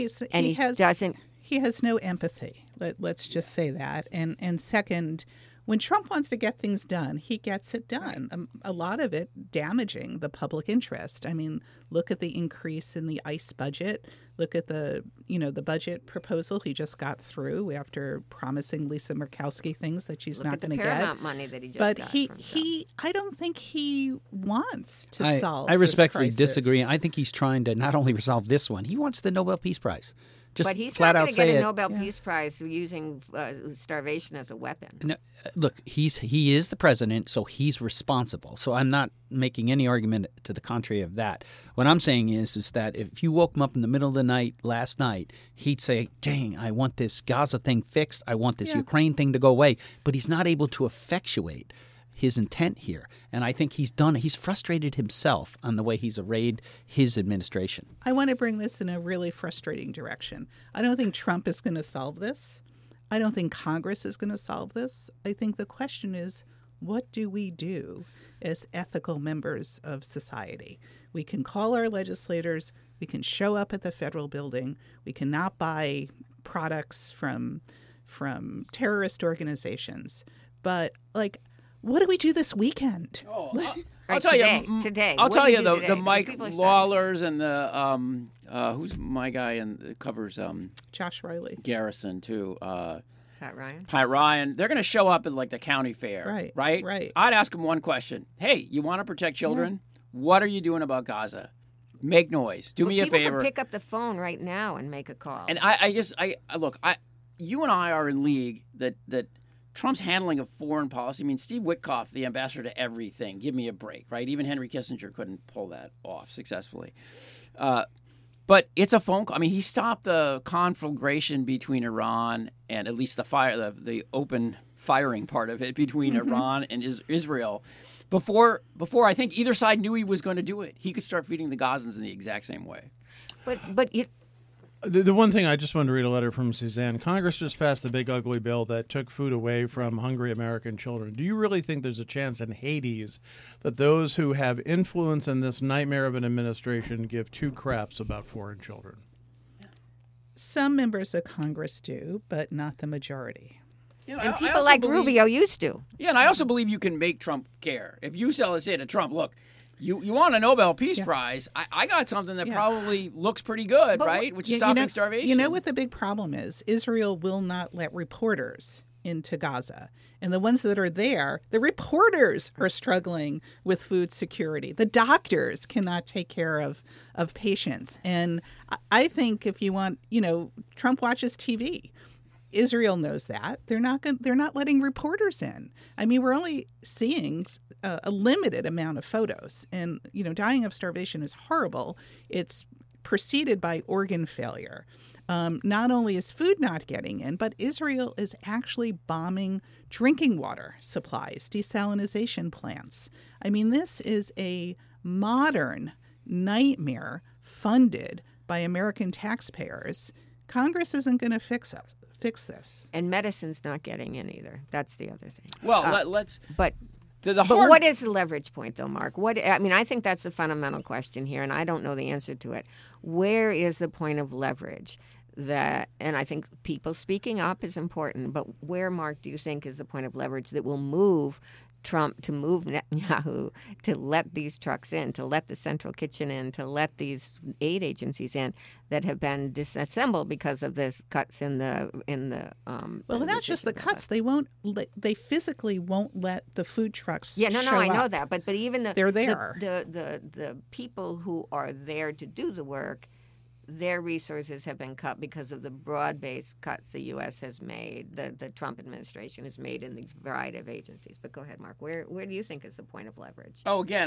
he has no empathy. Let's just say that. And second, when Trump wants to get things done, he gets it done. A lot of it damaging the public interest. I mean, look at the increase in the ICE budget. Look at the budget proposal he just got through after promising Lisa Murkowski things that she's not going to get. Look at the Paramount money that he just got. But I don't think he wants to solve. I respectfully this crisis. disagree. I think he's trying to not only resolve this one. He wants the Nobel Peace Prize. But he's not going to get a Nobel Peace Prize using starvation as a weapon. No, look, he is the president, so he's responsible. So I'm not making any argument to the contrary of that. What I'm saying is that if you woke him up in the middle of the night last night, he'd say, dang, I want this Gaza thing fixed. I want this Ukraine thing to go away. But he's not able to effectuate his intent here. And I think he's frustrated himself on the way he's arrayed his administration. I want to bring this in a really frustrating direction. I don't think Trump is going to solve this. I don't think Congress is going to solve this. I think the question is, what do we do as ethical members of society? We can call our legislators. We can show up at the federal building. We cannot buy products from terrorist organizations. But, what do we do this weekend? I'll tell you today. I'll tell you the Mike Lawlers and the who's my guy and covers Josh Riley, Garrison too. Pat Ryan. They're going to show up at the county fair, right? I'd ask them one question: hey, you want to protect children? Yeah. What are you doing about Gaza? Make noise. Do me a favor. People can pick up the phone right now and make a call. And I look. You and I are in league that Trump's handling of foreign policy. I mean, Steve Witkoff, the ambassador to everything, give me a break, right? Even Henry Kissinger couldn't pull that off successfully. But it's a phone call. I mean, he stopped the conflagration between Iran and at least the open firing part of it between Iran and Israel before I think either side knew he was going to do it. He could start feeding the Gazans in the exact same way. The one thing I just wanted to read a letter from Suzanne. Congress just passed the big ugly bill that took food away from hungry American children. Do you really think there's a chance in Hades that those who have influence in this nightmare of an administration give two craps about foreign children? Some members of Congress do, but not the majority. You know, and people like Rubio used to. Yeah, and I also believe you can make Trump care. If you say to Trump, look, you want a Nobel Peace Prize, I got something that probably looks pretty good, right? Which is stopping starvation. You know what the big problem is? Israel will not let reporters into Gaza. And the ones that are there, the reporters are struggling with food security. The doctors cannot take care of patients. And I think if you want, Trump watches TV. Israel knows that. They're not letting reporters in. I mean, we're only seeing a limited amount of photos. And, dying of starvation is horrible. It's preceded by organ failure. Not only is food not getting in, but Israel is actually bombing drinking water supplies, desalination plants. I mean, this is a modern nightmare funded by American taxpayers. Congress isn't going to fix this. And medicine's not getting in either. That's the other thing. Well, let's... But what is the leverage point, though, Mark? I think that's the fundamental question here, and I don't know the answer to it. Where is the point of leverage? And I think people speaking up is important, but where, Mark, do you think is the point of leverage that will move Trump to move Netanyahu to let these trucks in, to let the Central Kitchen in, to let these aid agencies in that have been disassembled because of this cuts in the well, not just the cuts. They physically won't let the food trucks. I know that, but even they're there. The people who are there to do the work, their resources have been cut because of the broad-based cuts the U.S. has made, the Trump administration has made in these variety of agencies. But go ahead, Mark. Where do you think is the point of leverage? Oh, again,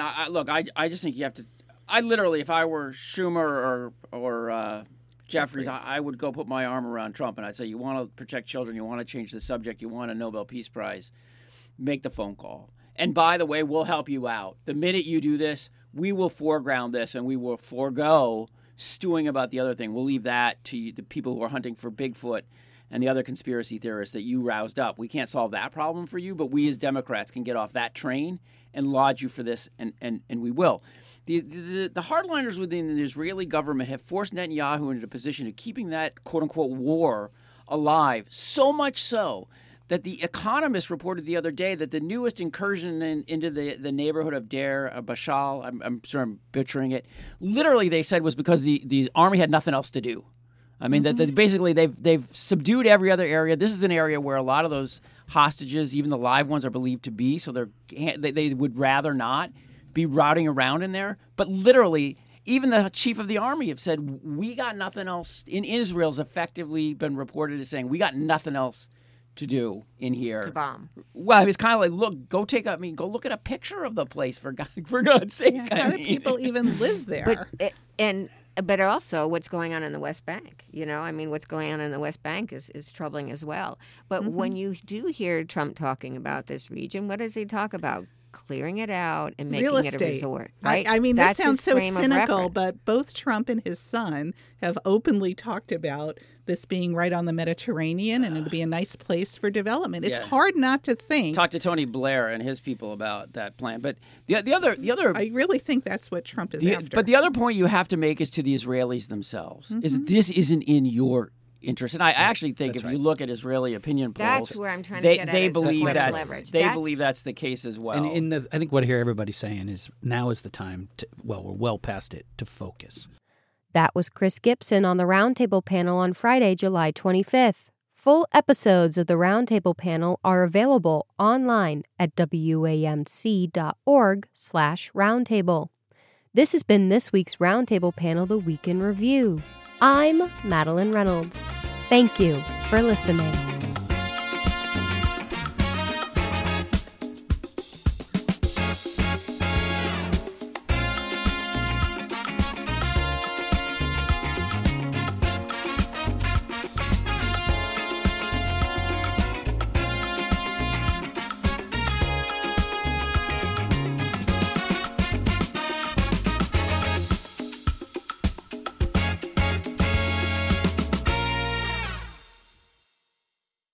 I just think you have to. I literally, if I were Schumer or Jeffries, I would go put my arm around Trump and I'd say, you want to protect children, you want to change the subject, you want a Nobel Peace Prize, make the phone call. And by the way, we'll help you out. The minute you do this, we will foreground this and we will forego stewing about the other thing. We'll leave that to the people who are hunting for Bigfoot and the other conspiracy theorists that you roused up. We can't solve that problem for you, but we as Democrats can get off that train and laud you for this, and we will. The hardliners within the Israeli government have forced Netanyahu into a position of keeping that quote-unquote war alive, so much so that The Economist reported the other day that the newest incursion into the neighborhood of Deir Bashal, I'm sure I'm butchering it, literally they said was because the army had nothing else to do. I mean, that basically they've subdued every other area. This is an area where a lot of those hostages, even the live ones, are believed to be, so they would rather not be routing around in there. But literally, even the chief of the army have said, we got nothing else. In Israel's effectively been reported as saying, we got nothing else to do in here. To bomb. Well, it's kind of like, look, go look at a picture of the place for God's sake. Yeah, how do people even live there? But also what's going on in the West Bank. What's going on in the West Bank is troubling as well. But when you do hear Trump talking about this region, what does he talk about? Clearing it out and making Real it estate. a resort. Right? This sounds so cynical, but both Trump and his son have openly talked about this being right on the Mediterranean and it'd be a nice place for development. It's hard not to think. Talk to Tony Blair and his people about that plan. But the other, I really think that's what Trump is after. But the other point you have to make is to the Israelis themselves, is this isn't in your interest. And I actually think you look at Israeli opinion polls, that's where I'm trying to get they at believe leverage. They believe that's the case as well. And I think what I hear everybody saying is now is the time we're well past it, to focus. That was Chris Gibson on the Roundtable panel on Friday, July 25th. Full episodes of the Roundtable panel are available online at wamc.org/roundtable. This has been this week's Roundtable Panel, The Week in Review. I'm Madeline Reynolds. Thank you for listening.